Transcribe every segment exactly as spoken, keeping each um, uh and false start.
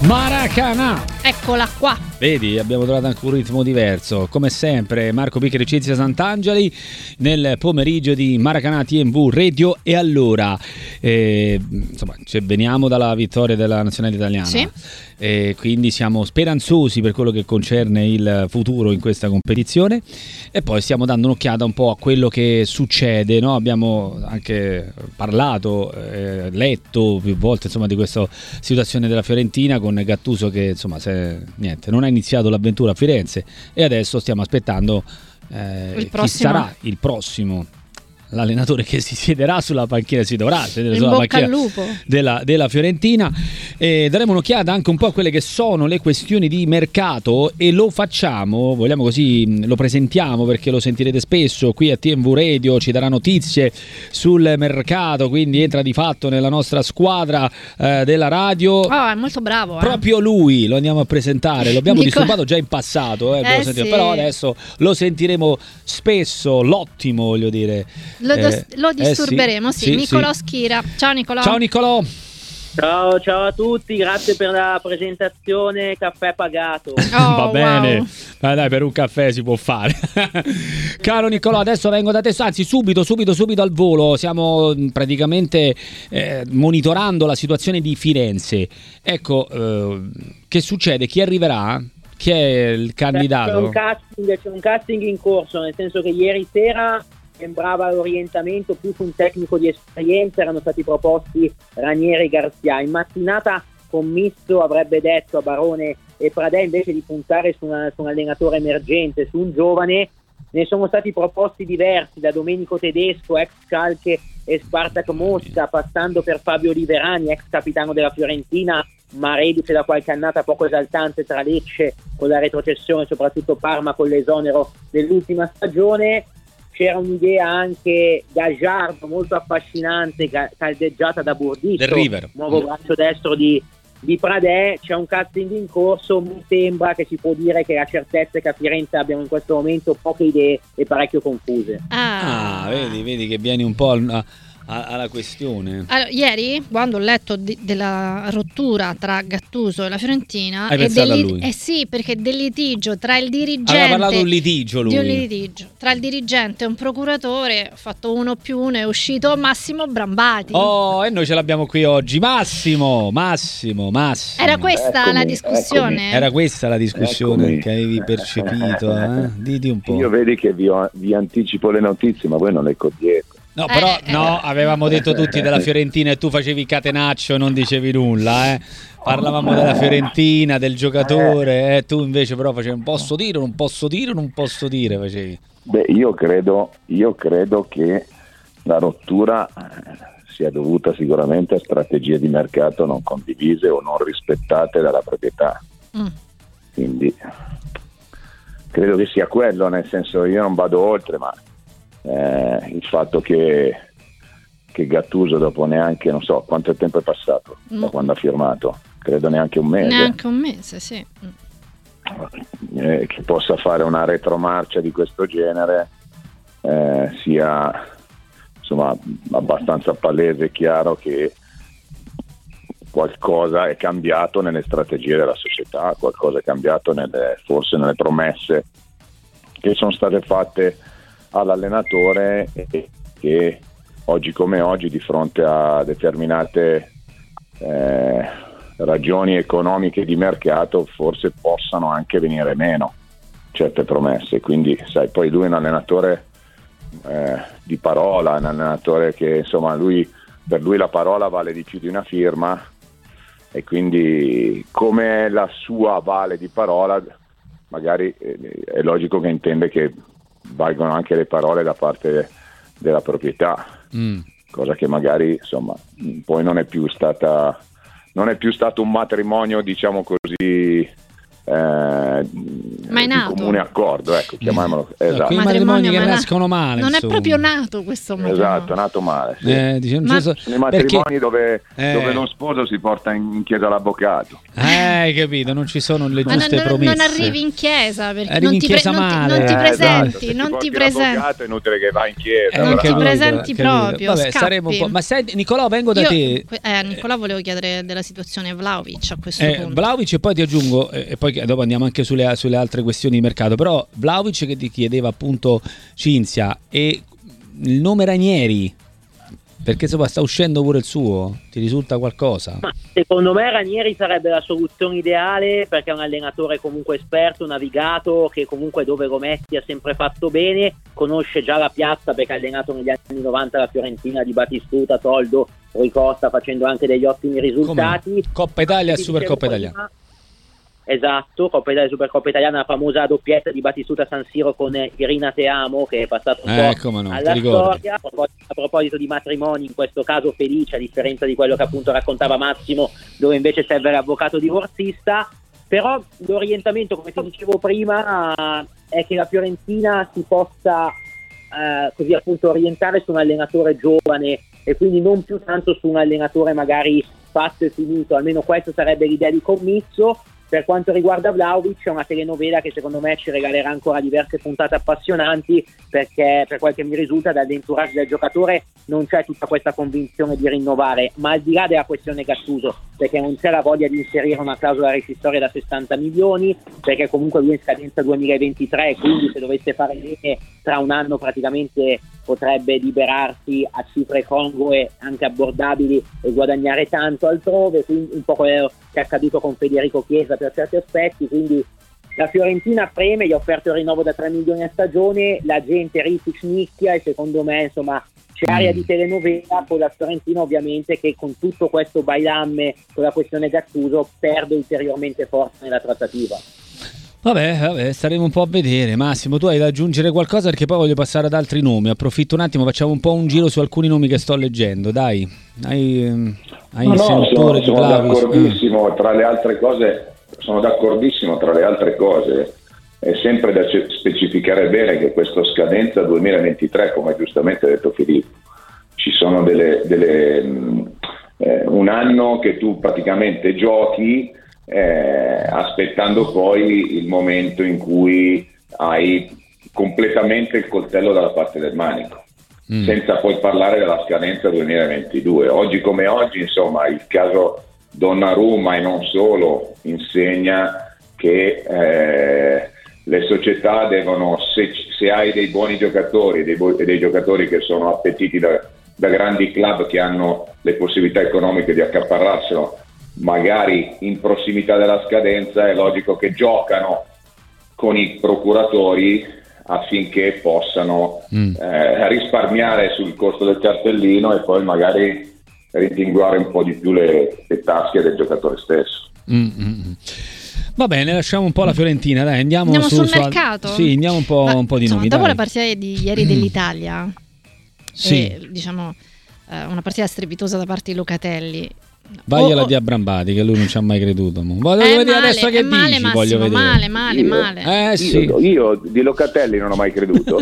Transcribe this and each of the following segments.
Maracanã. Eccola qua. Vedi, abbiamo trovato anche un ritmo diverso. Come sempre, Marco Piccheri, Cinzia Sant'Angeli nel pomeriggio di Maracanã T M V Radio. E allora, eh, insomma, cioè, veniamo dalla vittoria della nazionale italiana. Sì. E quindi siamo speranzosi per quello che concerne il futuro in questa competizione, e poi stiamo dando un'occhiata un po' a quello che succede, no? Abbiamo anche parlato, eh, letto più volte, insomma, di questa situazione della Fiorentina con Gattuso che, insomma, se, niente, non ha iniziato l'avventura a Firenze, e adesso stiamo aspettando eh, chi sarà il prossimo l'allenatore che si siederà sulla panchina, si dovrà sedere sulla panchina della, della Fiorentina. E daremo un'occhiata anche un po' a quelle che sono le questioni di mercato, e lo facciamo, vogliamo così, lo presentiamo perché lo sentirete spesso qui a T M V Radio, ci darà notizie sul mercato, quindi entra di fatto nella nostra squadra eh, della radio. Oh, è molto bravo, eh. Proprio lui lo andiamo a presentare, lo abbiamo Nicola... disturbato già in passato, eh, eh, sì. però adesso lo sentiremo spesso, l'ottimo, voglio dire. Lo, Eh, lo disturberemo, eh sì, sì, sì, Nicolò sì. Schira. Ciao Nicolò. Ciao Nicolò. Ciao, ciao a tutti, grazie per la presentazione, caffè pagato. Oh, Va bene, wow. ma dai, per un caffè si può fare. Caro Nicolò, adesso vengo da te, anzi subito, subito, subito al volo. Stiamo praticamente eh, monitorando la situazione di Firenze. Ecco, eh, che succede? Chi arriverà? Chi è il candidato? C'è un casting, c'è un casting in corso, nel senso che ieri sera sembrava l'orientamento più su un tecnico di esperienza, erano stati proposti Ranieri e Garzia. In mattinata Commisso avrebbe detto a Barone e Pradè invece di puntare su, una, su un allenatore emergente, su un giovane. Ne sono stati proposti diversi, da Domenico Tedesco, ex Schalke e Spartak Mosca, passando per Fabio Liverani, ex capitano della Fiorentina, ma reduce da qualche annata poco esaltante tra Lecce con la retrocessione, soprattutto Parma con l'esonero dell'ultima stagione. C'era un'idea anche Gagliardo molto affascinante, caldeggiata da Burdisso, nuovo braccio destro di, di Pradè. C'è un casting in corso, mi sembra che si può dire che la certezza è che a Firenze abbiamo in questo momento poche idee e parecchio confuse. Ah, ah vedi, vedi che vieni un po' a, a, alla questione. Allora, ieri, quando ho letto di, della rottura tra Gattuso e la Fiorentina, hai e pensato del, a lui? Eh sì, perché del litigio tra il dirigente, aveva parlato di un litigio lui. Di un litigio tra il dirigente e un procuratore, ha fatto uno più uno, è uscito Massimo Brambati. Oh, e noi ce l'abbiamo qui oggi, Massimo, Massimo, Massimo. Era questa eccomi, la discussione? Eccomi. Era questa la discussione Eccomi. che avevi percepito, eh? Diti un po'. Io vedi che vi, ho, vi anticipo le notizie, ma voi non le cogliete. No, però Eh, no, avevamo detto tutti della Fiorentina e tu facevi catenaccio, non dicevi nulla, eh. Parlavamo della Fiorentina, del giocatore, e eh, tu invece però facevi un posso dire, non posso dire, non posso dire, facevi. Beh, io credo, io credo che la rottura sia dovuta sicuramente a strategie di mercato non condivise o non rispettate dalla proprietà. Mm. Quindi credo che sia quello, nel senso, io non vado oltre, ma Eh, il fatto che, che Gattuso dopo neanche, non so quanto tempo è passato mm. da quando ha firmato, credo neanche un mese neanche un mese sì eh, che possa fare una retromarcia di questo genere eh, sia insomma abbastanza palese e chiaro che qualcosa è cambiato nelle strategie della società, qualcosa è cambiato nelle, forse nelle promesse che sono state fatte all'allenatore, e che oggi come oggi, di fronte a determinate eh, ragioni economiche di mercato, forse possano anche venire meno certe promesse. Quindi sai, poi lui è un allenatore eh, di parola, un allenatore che insomma lui, per lui la parola vale di più di una firma, e quindi come la sua vale di parola, magari eh, è logico che intende che valgono anche le parole da parte della proprietà, mm. cosa che magari insomma poi non è più stata non è più stato un matrimonio, diciamo così, eh, Ma è nato. di comune accordo, ecco, chiamiamolo. Esatto. Quei matrimoni che nascono male. Non insomma. è proprio nato questo matrimonio. Esatto, è nato male. Sì. Eh, diciamo, Ma... so, Sono i matrimoni perché... dove, eh... dove lo sposo si porta in chiesa l'avvocato. Eh, hai capito, non ci sono le Ma giuste non, promesse. non arrivi in chiesa perché Arrivi non in ti, chiesa pre- non ti, male. non ti Eh, presenti, esatto. non ti Se porti presenti. l'avvocato è inutile che vai in chiesa. Eh, non allora. ti capito, presenti capito. proprio, Vabbè, scappi. saremo un po'. Ma sai, Nicolò, vengo da Io, te. eh, a Nicolò volevo chiedere della situazione Vlahovic a questo Eh, punto. Vlahovic, e poi ti aggiungo, eh, e poi dopo andiamo anche sulle, sulle altre questioni di mercato. Però Vlahovic, che ti chiedeva appunto Cinzia, e il nome Ranieri, perché insomma sta uscendo pure il suo, ti risulta qualcosa? Ma secondo me Ranieri sarebbe la soluzione ideale, perché è un allenatore comunque esperto, navigato, che comunque dove lo metti ha sempre fatto bene, conosce già la piazza perché ha allenato negli anni novanta la Fiorentina di Batistuta, Toldo, Rui Costa, facendo anche degli ottimi risultati. Come? Coppa Italia e Ti Supercoppa dicevo Italiana. prima, Esatto, Coppa Italia e Supercoppa Italiana, la famosa doppietta di Batistuta San Siro con Irina Teamo, che è passato un Eh, po' come no, alla ti ricordi. storia. A proposito, a proposito di matrimoni, in questo caso felice, a differenza di quello che appunto raccontava Massimo, dove invece serve l'avvocato divorzista. Però l'orientamento, come ti dicevo prima, è che la Fiorentina si possa eh, così appunto orientare su un allenatore giovane e quindi non più tanto su un allenatore magari fatto e finito. Almeno questa sarebbe l'idea di Commisso. Per quanto riguarda Vlahovic, è una telenovela che secondo me ci regalerà ancora diverse puntate appassionanti, perché per quel che mi risulta dall'entourage del giocatore non c'è tutta questa convinzione di rinnovare, ma al di là della questione Gattuso, perché non c'è la voglia di inserire una clausola rescissoria da sessanta milioni, perché comunque lui è in scadenza duemilaventitré, quindi se dovesse fare bene tra un anno praticamente potrebbe liberarsi a cifre congrue, anche abbordabili, e guadagnare tanto altrove, quindi un po' quello che è accaduto con Federico Chiesa per certi aspetti. Quindi la Fiorentina preme, gli ha offerto il rinnovo da tre milioni a stagione, la gente Ritic nicchia e secondo me insomma c'è aria di telenovela, con la Fiorentina ovviamente che con tutto questo bailamme con la questione Gattuso perde ulteriormente forza nella trattativa. Vabbè, vabbè, staremo un po' a vedere. Massimo, tu hai da aggiungere qualcosa, perché poi voglio passare ad altri nomi. Approfitto un attimo, facciamo un po' un giro su alcuni nomi che sto leggendo. Dai, hai, hai No, il no, sentore sono, di sono Vlahovic? d'accordissimo, tra le altre cose, sono d'accordissimo tra le altre cose. È sempre da ce- specificare bene che questa scadenza duemilaventitré, come giustamente ha detto Filippo, ci sono delle, delle mh, eh, un anno che tu praticamente giochi eh, aspettando poi il momento in cui hai completamente il coltello dalla parte del manico, mm. senza poi parlare della scadenza duemilaventidue. Oggi come oggi, insomma, il caso Donnarumma e non solo insegna che eh, le società devono, se, se hai dei buoni giocatori, dei, dei giocatori che sono appetiti da, da grandi club che hanno le possibilità economiche di accaparrarselo, magari in prossimità della scadenza, è logico che giocano con i procuratori affinché possano mm. eh, risparmiare sul costo del cartellino e poi magari rimpinguare un po' di più le, le tasche del giocatore stesso. Mm-hmm. Va bene, lasciamo un po' la Fiorentina, dai, andiamo, andiamo su, sul su mercato. Al... Sì, andiamo un po', Ma, un po' di insomma, nomi. Dopo dai. la partita di ieri dell'Italia, sì. e, diciamo eh, una partita strepitosa da parte di Locatelli. Vagliela oh, oh. di Abrambati, che lui non ci ha mai creduto. Voglio è vedere male, adesso che è dici, male, Massimo, voglio vedere. male, male, io, male. Eh, sì. io, io di Locatelli non ho mai creduto.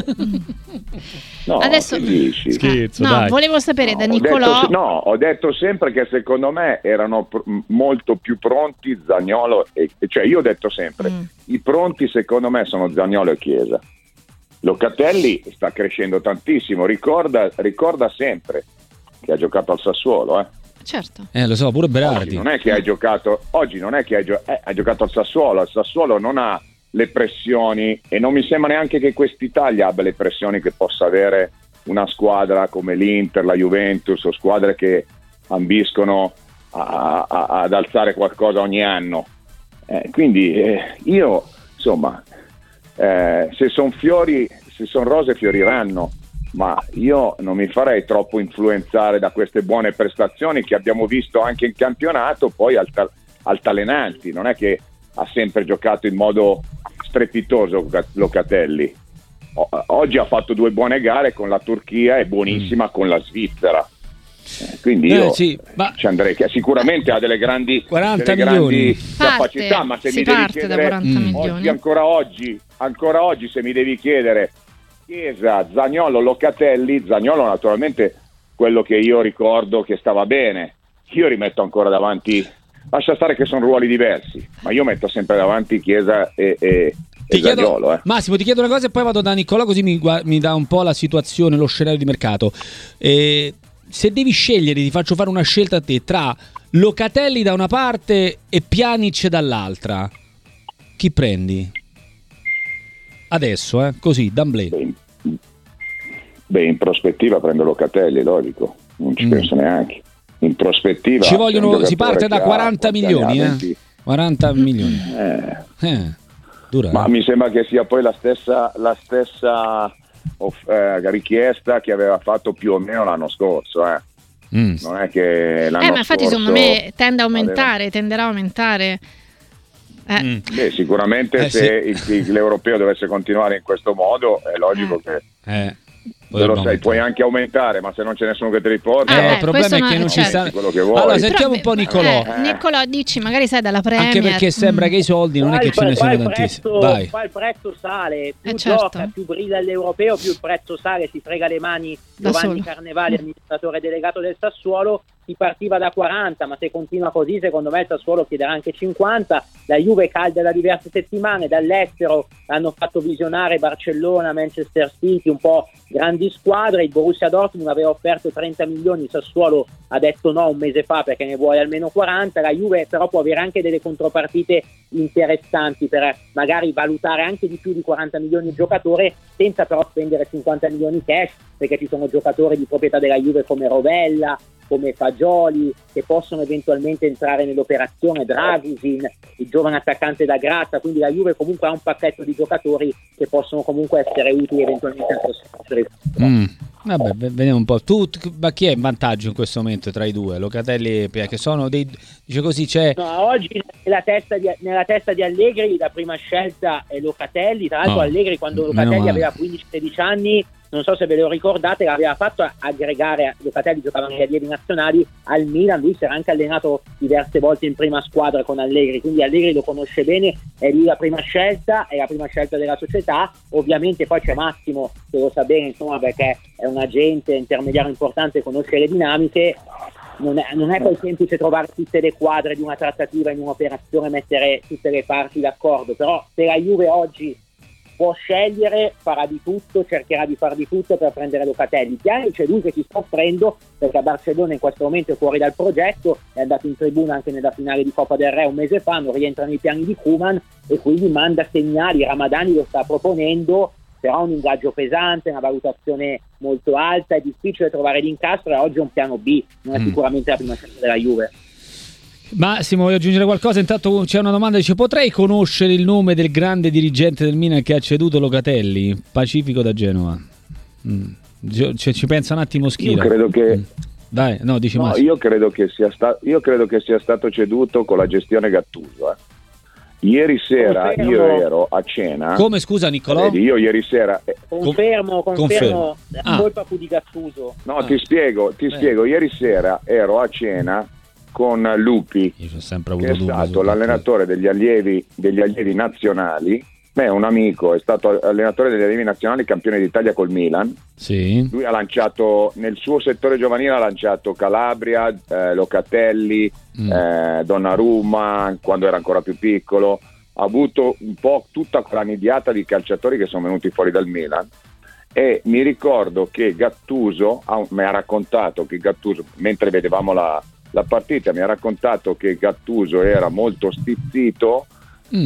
No, adesso che dici? Scherzo, no, dai. volevo sapere No, da ho Nicolò. detto, no, ho detto sempre che secondo me erano pr- molto più pronti Zaniolo e, cioè io ho detto sempre mm. i pronti secondo me sono Zaniolo e Chiesa. Locatelli sta crescendo tantissimo, ricorda, ricorda sempre che ha giocato al Sassuolo, eh. Certo. Eh, lo so, pure Berardi. Oggi non è che hai giocato, oggi non è che hai, gio- eh, hai giocato al Sassuolo, il Sassuolo non ha le pressioni e non mi sembra neanche che quest'Italia abbia le pressioni che possa avere una squadra come l'Inter, la Juventus, o squadre che ambiscono a, a, ad alzare qualcosa ogni anno. Eh, quindi eh, io, insomma, eh, se sono fiori, se sono rose fioriranno, ma io non mi farei troppo influenzare da queste buone prestazioni che abbiamo visto anche in campionato, poi alta- altalenanti. Non è che ha sempre giocato in modo strepitoso Locatelli. O- oggi ha fatto due buone gare con la Turchia e buonissima mm. con la Svizzera. Quindi io eh, sì, ma... ci andrei, che sicuramente ha delle grandi, quaranta delle milioni. grandi capacità, parte, ma se si mi devi parte chiedere da quaranta mm. milioni. oggi, ancora oggi, ancora oggi se mi devi chiedere Chiesa, Zaniolo, Locatelli, Zaniolo naturalmente quello che io ricordo che stava bene, io rimetto ancora davanti, lascia stare che sono ruoli diversi, ma io metto sempre davanti Chiesa e, e, ti e chiedo, Zaniolo. Eh. Massimo, ti chiedo una cosa e poi vado da Niccolò, così mi, mi dà un po' la situazione, lo scenario di mercato. Eh, se devi scegliere, ti faccio fare una scelta a te, tra Locatelli da una parte e Pjanic dall'altra, chi prendi? Adesso, eh, così, d'amblè. Beh, beh, in prospettiva prendo Locatelli, logico, non ci mm. penso neanche. In prospettiva ci vogliono, si parte da quaranta milioni, eh? quaranta milioni. Eh. Eh, dura, ma eh? mi sembra che sia poi la stessa, la stessa off, eh, richiesta che aveva fatto più o meno l'anno scorso, eh. Mm. Non è che l'anno eh, ma infatti scorso secondo me tende a aumentare, aveva... tenderà a aumentare. Eh. Mm. Beh, sicuramente eh, se sì. il, l'europeo dovesse continuare in questo modo è logico eh. che eh. lo sai, puoi anche aumentare, ma se non c'è nessuno che ti riporta, eh, eh, il problema è che non ci certo. sta. Quello che vuoi. Allora sentiamo Però, un po' Niccolò. Eh, Niccolò, dici, magari sai dalla Premier. Anche perché sembra mm. che i soldi non qua è che il, ce ne qua sono il tantissimi. prezzo, Vai. qua il prezzo sale, più Eh, certo. gioca, più brilla l'europeo, più il prezzo sale, si frega le mani Da Giovanni solo. Carnevali, amministratore delegato del Sassuolo. Si partiva da quaranta, ma se continua così secondo me il Sassuolo chiederà anche cinquanta. La Juve calda da diverse settimane, dall'estero hanno fatto visionare Barcellona, Manchester City, un po' grandi squadre. Il Borussia Dortmund aveva offerto trenta milioni, il Sassuolo ha detto no un mese fa perché ne vuole almeno quaranta. La Juve però può avere anche delle contropartite interessanti per magari valutare anche di più di quaranta milioni il giocatore, senza però spendere cinquanta milioni cash, perché ci sono giocatori di proprietà della Juve come Rovella, come Fagioli, che possono eventualmente entrare nell'operazione, Dragusin, il giovane attaccante da Grazia. Quindi la Juve comunque ha un pacchetto di giocatori che possono comunque essere utili eventualmente al prossimo. Mm. Vabbè, vediamo un po'. Tu, ma chi è in vantaggio in questo momento tra i due? Locatelli e Pia, che sono dei, dice così, c'è no, oggi nella testa, di, nella testa di Allegri la prima scelta è Locatelli. Tra l'altro, oh, Allegri quando Locatelli aveva quindici sedici anni, non so se ve lo ricordate, l'aveva fatto aggregare, Locatelli giocava negli allievi nazionali al Milan, lui si era anche allenato diverse volte in prima squadra con Allegri, quindi Allegri lo conosce bene, è lì la prima scelta, è la prima scelta della società. Ovviamente poi c'è Massimo che lo sa bene, insomma, perché è un agente intermediario importante, conosce le dinamiche. Non è, non è poi semplice trovare tutte le quadre di una trattativa in un'operazione, mettere tutte le parti d'accordo, però se la Juve oggi può scegliere, farà di tutto, cercherà di far di tutto per prendere Locatelli. Pjanic è lui che si sta offrendo, perché a Barcellona in questo momento è fuori dal progetto, è andato in tribuna anche nella finale di Coppa del Re un mese fa, non rientra nei piani di Koeman e quindi manda segnali. Ramadani lo sta proponendo, però un ingaggio pesante, una valutazione molto alta, è difficile trovare l'incastro e oggi è un piano B, non è mm. sicuramente la prima scelta della Juve. Massimo, voglio aggiungere qualcosa? Intanto c'è una domanda, dice: potrei conoscere il nome del grande dirigente del Milan che ha ceduto Locatelli? Pacifico da Genova. Mm. Cioè, ci pensa un attimo Schira. Io credo che mm. Dai, no, dici no, io credo che sia sta... io credo che sia stato ceduto con la gestione Gattuso. Eh. Ieri sera confermo. Io ero a cena. Come, scusa Niccolò? Vedi, io ieri sera confermo, confermo, confermo. la Ah. colpa fu di Gattuso. No, Ah. ti spiego, ti Beh. spiego, ieri sera ero a cena con Lupi, Io ho sempre che avuto è dubbi stato su l'allenatore degli allievi degli allievi nazionali. Beh, un amico, è stato allenatore degli allievi nazionali, campione d'Italia col Milan. Sì. Lui ha lanciato, nel suo settore giovanile ha lanciato Calabria, eh, Locatelli, Mm. eh, Donnarumma quando era ancora più piccolo. Ha avuto un po' tutta quella nidiata di calciatori che sono venuti fuori dal Milan. E mi ricordo che Gattuso ha, mi ha raccontato che Gattuso, mentre vedevamo la, la partita, mi ha raccontato che Gattuso era molto stizzito mm.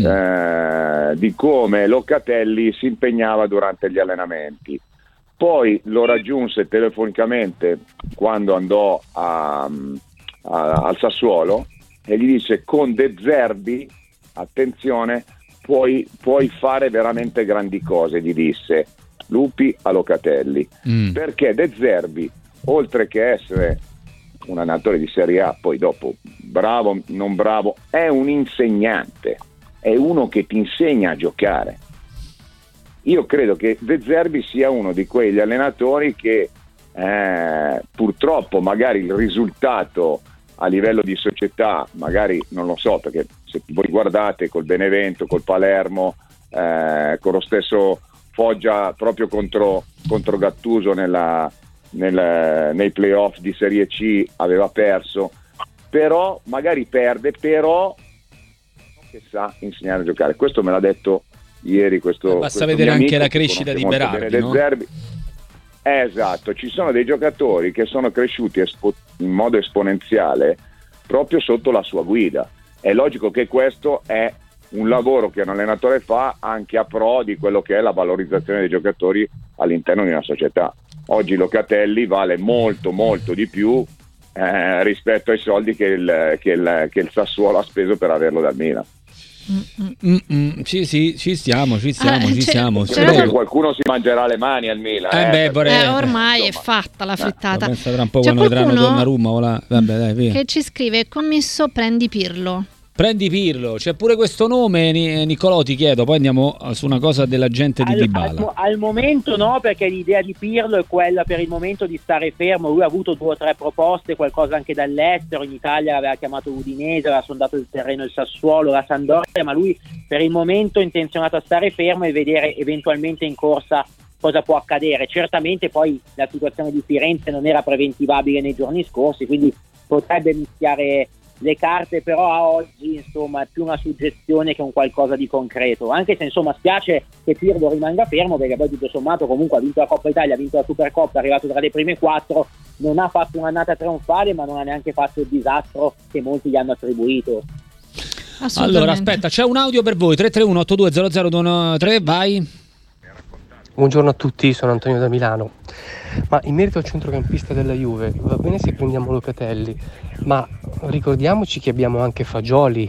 eh, di come Locatelli si impegnava durante gli allenamenti. Poi lo raggiunse telefonicamente quando andò a, a, al Sassuolo e gli disse: con De Zerbi, attenzione, puoi, puoi fare veramente grandi cose, gli disse Lupi a Locatelli, mm. perché De Zerbi, oltre che essere un allenatore di Serie A, poi dopo bravo, non bravo, è un insegnante, è uno che ti insegna a giocare. Io credo che De Zerbi sia uno di quegli allenatori che eh, purtroppo magari il risultato a livello di società, magari non lo so, perché se voi guardate col Benevento, col Palermo, eh, con lo stesso Foggia proprio contro, contro Gattuso nella, nel, nei playoff di Serie C aveva perso, però magari perde, però che sa insegnare a giocare. Questo me l'ha detto ieri questo, eh, basta questo vedere mio anche amico, la crescita di Berardi, no? Zerbi. Eh, esatto, ci sono dei giocatori che sono cresciuti espo- in modo esponenziale proprio sotto la sua guida. È logico che questo è un lavoro che un allenatore fa anche a pro di quello che è la valorizzazione dei giocatori all'interno di una società. Oggi Locatelli vale molto molto di più eh, rispetto ai soldi che il, che, il, che il Sassuolo ha speso per averlo dal Milan. Mm-mm. Sì, sì, ci stiamo, ci stiamo, Ah, ci c'è- stiamo. c'è Credo una- che qualcuno si mangerà le mani al Milan. Eh eh, beh, vorrei- Eh, ormai insomma. è fatta la frittata. Pensa tra un po' C'è quando vedranno qualcuno Donnarumma o là. Vabbè, dai, via. che ci scrive: commesso, prendi Pirlo. Prendi Pirlo, c'è pure questo nome, Ni- Nicolò, ti chiedo, poi andiamo su una cosa della gente di Al, Dybala. al, al momento no, perché l'idea di Pirlo è quella per il momento di stare fermo. Lui ha avuto due o tre proposte, qualcosa anche dall'estero. In Italia aveva chiamato l'Udinese, aveva sondato il terreno il Sassuolo, la Sampdoria, ma lui per il momento è intenzionato a stare fermo e vedere eventualmente in corsa cosa può accadere. Certamente poi la situazione di Firenze non era preventivabile nei giorni scorsi, quindi potrebbe mischiare le carte, però a oggi insomma è più una suggestione che un qualcosa di concreto, anche se insomma spiace che Pirlo rimanga fermo, perché poi tutto sommato comunque ha vinto la Coppa Italia, ha vinto la Supercoppa, è arrivato tra le prime quattro, non ha fatto un'annata trionfale, ma non ha neanche fatto il disastro che molti gli hanno attribuito. Allora, aspetta, c'è un audio per voi, tre tre uno otto due zero zero due tre, vai. Buongiorno a tutti, sono Antonio da Milano. Ma in merito al centrocampista della Juve, va bene se prendiamo Locatelli, ma ricordiamoci che abbiamo anche Fagioli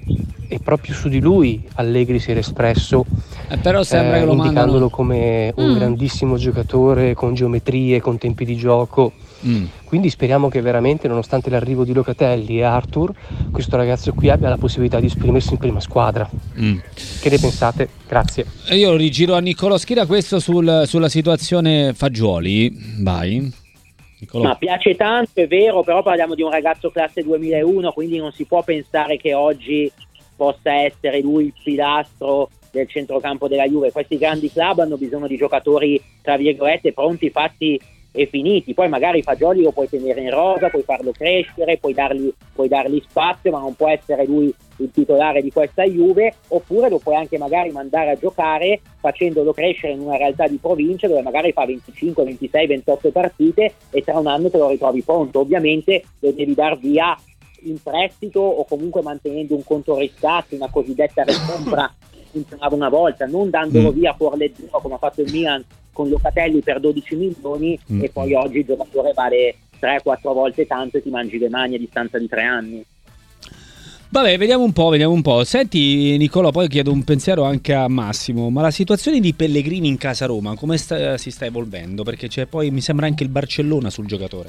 e proprio su di lui Allegri si era espresso, Eh, però sembra eh, che lo indicandolo mandano. come un Mm. grandissimo giocatore con geometrie, con tempi di gioco. Mm. Quindi speriamo che veramente, nonostante l'arrivo di Locatelli e Arthur, questo ragazzo qui abbia la possibilità di esprimersi in prima squadra. Mm. Che ne pensate? Grazie. E io lo rigiro a Niccolò Schira questo sul- sulla situazione Fagioli. Vai. Niccolò. Ma piace tanto, è vero, però parliamo di un ragazzo classe duemilauno, quindi non si può pensare che oggi possa essere lui il pilastro del centrocampo della Juve. Questi grandi club hanno bisogno di giocatori, tra virgolette, pronti, fatti e finiti. Poi magari Fagioli lo puoi tenere in rosa, puoi farlo crescere, puoi dargli, puoi dargli spazio, ma non può essere lui il titolare di questa Juve, oppure lo puoi anche magari mandare a giocare facendolo crescere in una realtà di provincia dove magari fa venticinque, ventisei, ventotto partite e tra un anno te lo ritrovi pronto. Ovviamente lo devi dar via in prestito o comunque mantenendo un conto riscatti, una cosiddetta recompra funzionava una volta, non dandolo Mm. via fuori le giro come ha fatto il Milan con Locatelli per dodici milioni Mm. e poi oggi il giocatore vale tre quattro volte tanto e ti mangi le mani a distanza di tre anni. Vabbè, vediamo un po', vediamo un po'. Senti Niccolò, poi chiedo un pensiero anche a Massimo, ma la situazione di Pellegrini in casa Roma come sta- si sta evolvendo? Perché c'è poi, mi sembra, anche il Barcellona sul giocatore.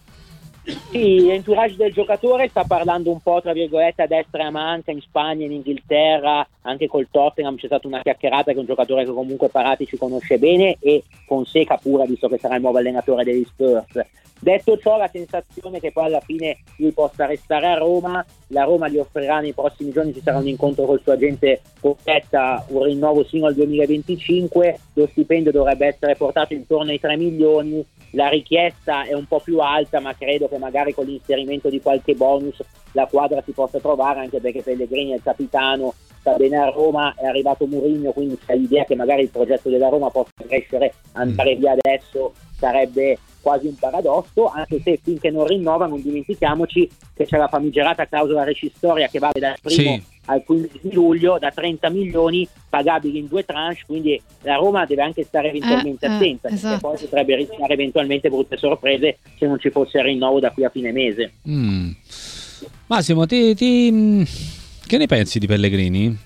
Sì, l'entourage del giocatore sta parlando un po' tra virgolette a destra e a manca in Spagna, in Inghilterra, anche col Tottenham c'è stata una chiacchierata che è un giocatore che comunque Parati ci conosce bene e Fonseca pure, visto che sarà il nuovo allenatore degli Spurs. Detto ciò, la sensazione è che poi alla fine lui possa restare a Roma, la Roma gli offrirà nei prossimi giorni, ci sarà un incontro col suo agente Coppetta, un rinnovo sino al duemilaventicinque, lo stipendio dovrebbe essere portato intorno ai tre milioni, la richiesta è un po' più alta, ma credo che magari con l'inserimento di qualche bonus la quadra si possa trovare, anche perché Pellegrini è il capitano, sta bene a Roma, è arrivato Mourinho, quindi c'è l'idea che magari il progetto della Roma possa crescere, andare via adesso sarebbe quasi un paradosso, anche se finché non rinnova non dimentichiamoci che c'è la famigerata clausola rescissoria che vale dal primo Sì. al quindici di luglio da trenta milioni pagabili in due tranche, quindi la Roma deve anche stare eventualmente Eh, eh, attenta, esatto. perché poi potrebbe rischiare eventualmente brutte sorprese se non ci fosse il rinnovo da qui a fine mese. Mm. Massimo, ti, ti- che ne pensi di Pellegrini?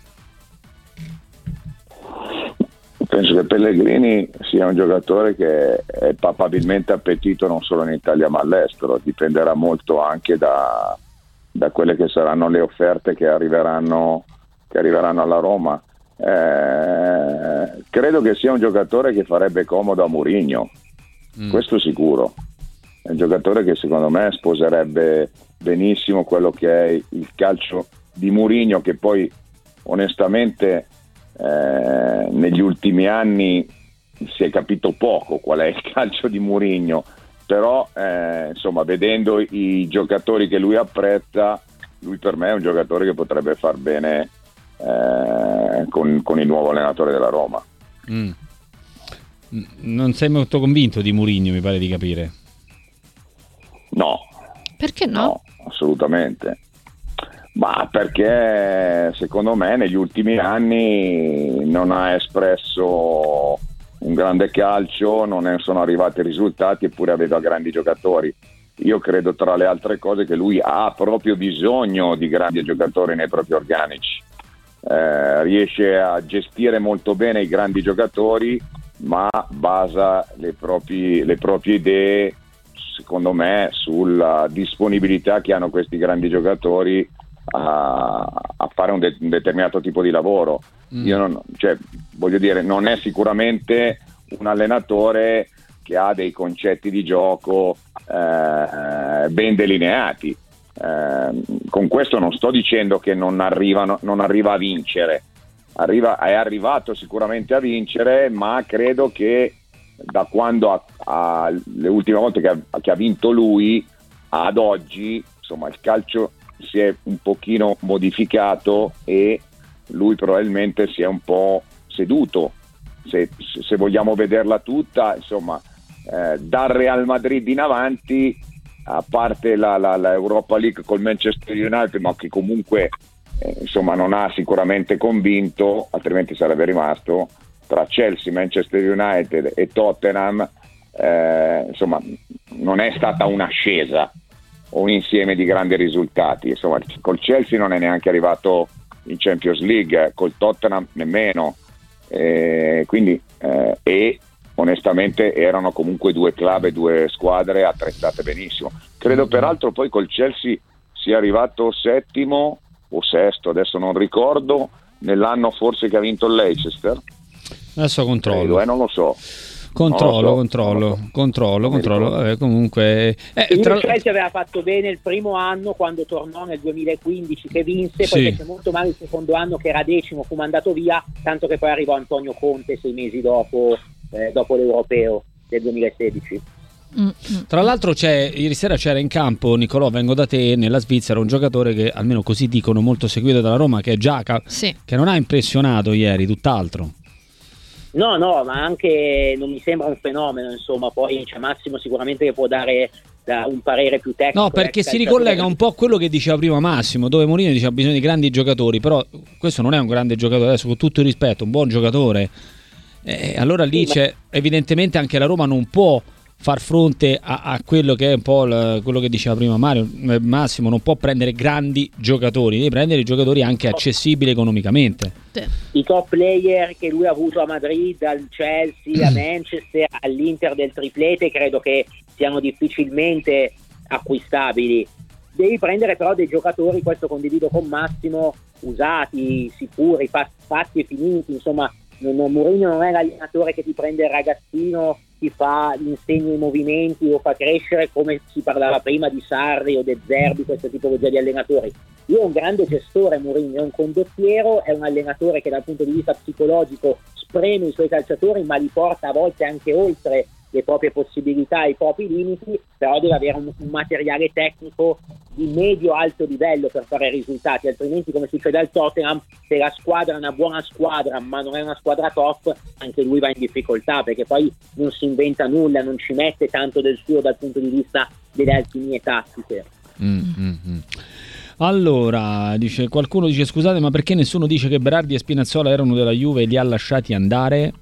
Penso che Pellegrini sia un giocatore che è papabilmente appetito non solo in Italia ma all'estero, dipenderà molto anche da, da quelle che saranno le offerte che arriveranno, che arriveranno alla Roma. Eh, credo che sia un giocatore che farebbe comodo a Mourinho, mm. questo sicuro. È un giocatore che secondo me sposerebbe benissimo quello che è il calcio di Mourinho, che poi onestamente eh, negli ultimi anni si è capito poco qual è il calcio di Mourinho, però eh, insomma, vedendo i giocatori che lui apprezza, lui per me è un giocatore che potrebbe far bene eh, con, con il nuovo allenatore della Roma. Mm. Non sei molto convinto di Mourinho, mi pare di capire. No. Perché no? No, assolutamente. Ma perché secondo me negli ultimi anni non ha espresso un grande calcio, non ne sono arrivati i risultati, eppure aveva grandi giocatori. Io credo, tra le altre cose, che lui ha proprio bisogno di grandi giocatori nei propri organici. Eh, riesce a gestire molto bene i grandi giocatori, ma basa le proprie, le proprie idee, secondo me, sulla disponibilità che hanno questi grandi giocatori a, a fare un, de- un determinato tipo di lavoro. Mm. Io non, cioè, voglio dire, non è sicuramente un allenatore che ha dei concetti di gioco eh, ben delineati. Eh, con questo non sto dicendo che non arrivano, non arriva a vincere. Arriva, è arrivato sicuramente a vincere, ma credo che da quando ha, ha, le ultime volte che ha, che ha vinto lui ad oggi, insomma, il calcio si è un pochino modificato e lui probabilmente si è un po' seduto, se, se vogliamo vederla tutta, insomma, eh, dal Real Madrid in avanti, a parte la, la, la Europa League col Manchester United, ma che comunque eh, insomma non ha sicuramente convinto, altrimenti sarebbe rimasto, tra Chelsea, Manchester United e Tottenham, eh, insomma non è stata un'ascesa o un insieme di grandi risultati. Insomma, col Chelsea non è neanche arrivato in Champions League, col Tottenham nemmeno, eh, quindi eh, e onestamente erano comunque due club e due squadre attrezzate benissimo. Credo peraltro poi col Chelsea sia arrivato settimo o sesto, adesso non ricordo, nell'anno forse che ha vinto il Leicester. Adesso controllo, Credo, eh, non lo so. Controllo, so, controllo, so. controllo, controllo. Vabbè, comunque. Eh, il tra... Chelsea aveva fatto bene il primo anno quando tornò nel duemilaquindici che vinse, poi sì. fece molto male il secondo anno che era decimo, fu mandato via, tanto che poi arrivò Antonio Conte sei mesi dopo, eh, dopo l'Europeo del duemilasedici. Tra l'altro c'è, ieri sera c'era in campo, Nicolò, vengo da te, nella Svizzera, un giocatore che almeno così dicono molto seguito dalla Roma, che è Giaca, sì. che non ha impressionato ieri, tutt'altro. No, no, ma anche non mi sembra un fenomeno, insomma, poi c'è Massimo sicuramente che può dare da un parere più tecnico. No, perché si ricollega un po' a quello che diceva prima Massimo, dove Mourinho diceva bisogno di grandi giocatori, però questo non è un grande giocatore, adesso con tutto il rispetto, un buon giocatore. Eh, allora lì sì, c'è, ma... evidentemente anche la Roma non può far fronte a, a quello che è un po' l, quello che diceva prima Mario, Massimo, non può prendere grandi giocatori, deve prendere giocatori anche accessibili economicamente. I top player che lui ha avuto a Madrid, al Chelsea, a Manchester, all'Inter del triplete, credo che siano difficilmente acquistabili. Devi prendere però dei giocatori, questo condivido con Massimo, usati, sicuri, fatti e finiti, insomma. Non, Mourinho non è l'allenatore che ti prende il ragazzino, ti fa, gli insegna i movimenti o fa crescere, come si parlava prima di Sarri o De Zerbi, questa tipologia di allenatori. Io ho un grande gestore, Mourinho, è un condottiero, è un allenatore che dal punto di vista psicologico spreme i suoi calciatori, ma li porta a volte anche oltre le proprie possibilità, i propri limiti, però deve avere un, un materiale tecnico di medio-alto livello per fare risultati, altrimenti, come succede al Tottenham, se la squadra è una buona squadra ma non è una squadra top, anche lui va in difficoltà, perché poi non si inventa nulla, non ci mette tanto del suo dal punto di vista delle alchimie tattiche. Mm-hmm. Allora, dice qualcuno dice scusate, ma perché nessuno dice che Berardi e Spinazzola erano della Juve e li ha lasciati andare?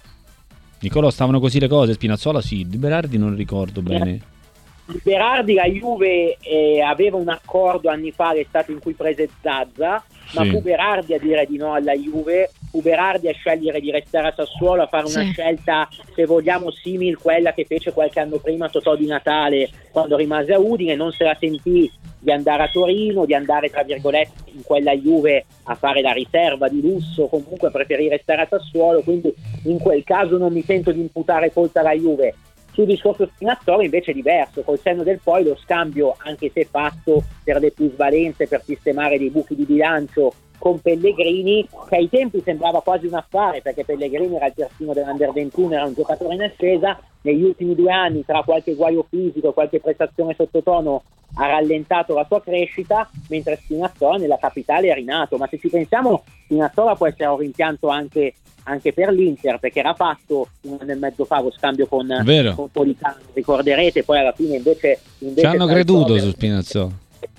Nicolò, stavano così le cose? Spinazzola sì, di Berardi non ricordo bene. Berardi, la Juve eh, aveva un accordo anni fa, l'estate in cui prese Zazza, ma sì. fu Berardi a dire di no alla Juve, fu Berardi a scegliere di restare a Sassuolo, a fare una sì. scelta, se vogliamo, simile quella che fece qualche anno prima Totò Di Natale quando rimase a Udine, non se la sentì di andare a Torino, di andare tra virgolette in quella Juve a fare la riserva di lusso, comunque preferì restare a Sassuolo, quindi in quel caso non mi sento di imputare colpa alla Juve. Sul discorso Spinazzola invece è diverso, col senno del poi lo scambio, anche se fatto per le plusvalenze, per sistemare dei buchi di bilancio con Pellegrini, che ai tempi sembrava quasi un affare, perché Pellegrini era il terzino dell'Under ventuno, era un giocatore in ascesa. Negli ultimi due anni, tra qualche guaio fisico e qualche prestazione sottotono, ha rallentato la sua crescita, mentre Spinazzola nella capitale è rinato. Ma se ci pensiamo, Spinazzola può essere un rimpianto anche, anche per l'Inter, perché era fatto un anno e mezzo fa lo scambio con, con Politano, ricorderete, poi alla fine invece, invece ci hanno creduto su Spinazzola,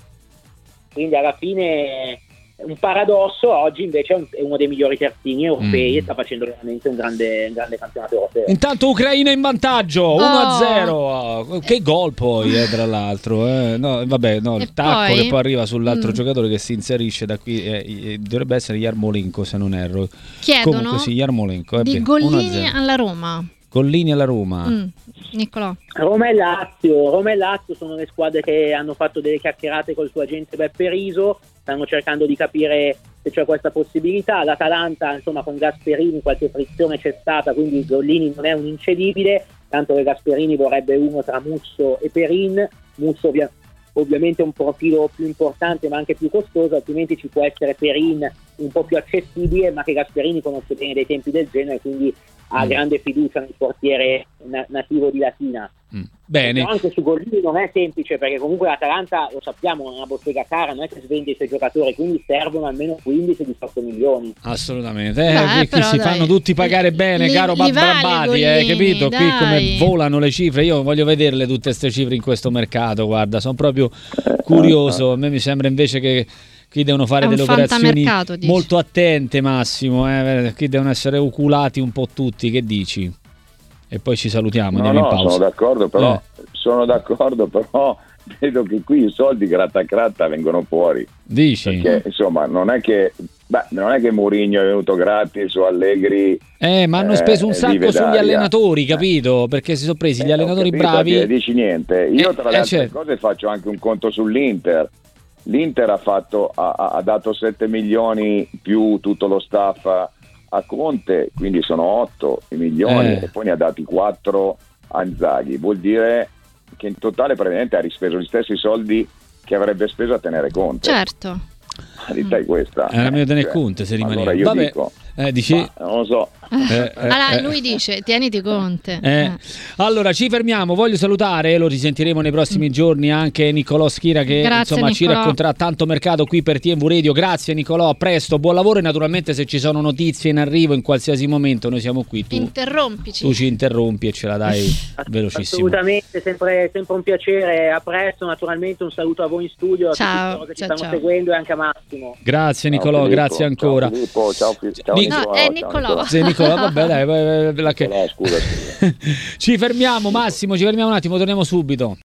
quindi alla fine un paradosso. Oggi invece è, un, è uno dei migliori terzini europei mm. e sta facendo veramente un grande, un grande campionato europeo. Intanto Ucraina in vantaggio uno a zero, oh. Che gol poi eh, tra l'altro eh. No, vabbè, no, il tacco poi? Che poi arriva sull'altro mm. giocatore che si inserisce da qui, eh, dovrebbe essere Yarmolenko se non erro. Chiedono comunque sì, Yarmolenko, eh, di Gollini alla Roma. Gollini alla Roma. Mm. Niccolò. Roma e Lazio, Roma e Lazio sono le squadre che hanno fatto delle chiacchierate col suo agente Beppe Riso, stanno cercando di capire se c'è questa possibilità. L'Atalanta, insomma, con Gasperini qualche frizione c'è stata, quindi Gollini non è un incedibile, tanto che Gasperini vorrebbe uno tra Musso e Perin. Musso ovvia- ovviamente un profilo più importante ma anche più costoso, altrimenti ci può essere Perin un po' più accessibile, ma che Gasperini conosce bene dei tempi del genere, quindi ha mm. grande fiducia nel portiere na- nativo di Latina. Mm. Bene. Anche su Gollini non è semplice, perché comunque l'Atalanta, lo sappiamo, è una bottega cara, non è che svende i suoi giocatori, quindi servono almeno quindici diciotto milioni. Assolutamente, eh, Beh, qui si dai. fanno tutti pagare bene, li, caro li Brambati, eh, capito? Dai. Qui come volano le cifre, io voglio vederle tutte queste cifre in questo mercato, guarda, sono proprio curioso. A me mi sembra invece che qui devono fare delle operazioni molto attente, Massimo, eh? Qui devono essere oculati un po' tutti, che dici? E poi ci salutiamo, no, andiamo no, in pausa. Sono d'accordo, però eh. sono d'accordo, però vedo che qui i soldi gratta gratta vengono fuori. Dici? Perché insomma non è che beh, non è che Mourinho è venuto gratis o Allegri. Eh, ma hanno speso un sacco sugli allenatori, capito? Perché si sono presi eh, gli allenatori capito, bravi. Dici niente. Io tra le eh, altre certo. cose faccio anche un conto sull'Inter. L'Inter ha fatto ha, ha dato sette milioni più tutto lo staff a, a Conte, quindi sono otto i milioni eh. e poi ne ha dati quattro a Inzaghi. Vuol dire che in totale praticamente ha rispeso gli stessi soldi che avrebbe speso a tenere Conte. Certo. La verità è questa. Era meglio tenere cioè, Conte se rimaneva. Allora io Vabbè, dico, eh, dici? ma, non lo so. Eh, eh, allora eh, lui dice tieniti Conte. eh. Eh. Allora ci fermiamo, voglio salutare, lo risentiremo nei prossimi giorni, anche Niccolò Schira che Grazie, insomma Niccolò. ci racconterà tanto mercato qui per T V Radio. Grazie Niccolò, a presto, buon lavoro e naturalmente se ci sono notizie in arrivo in qualsiasi momento noi siamo qui. Tu, Interrompici. tu ci interrompi e ce la dai velocissimo. Assolutamente, sempre, sempre un piacere, a presto, naturalmente un saluto a voi in studio, a ciao, tutti che ci ciao, stanno ciao. seguendo e anche a Massimo. Grazie Niccolò, Filippo, grazie ancora. Ciao Filippo, ciao, ciao Nic- Nicola, no, è ciao Niccolò. Sì, Niccolò, vabbè dai, la che... Nicola, scusa, scusa. Ci fermiamo Massimo, ci fermiamo un attimo, torniamo subito.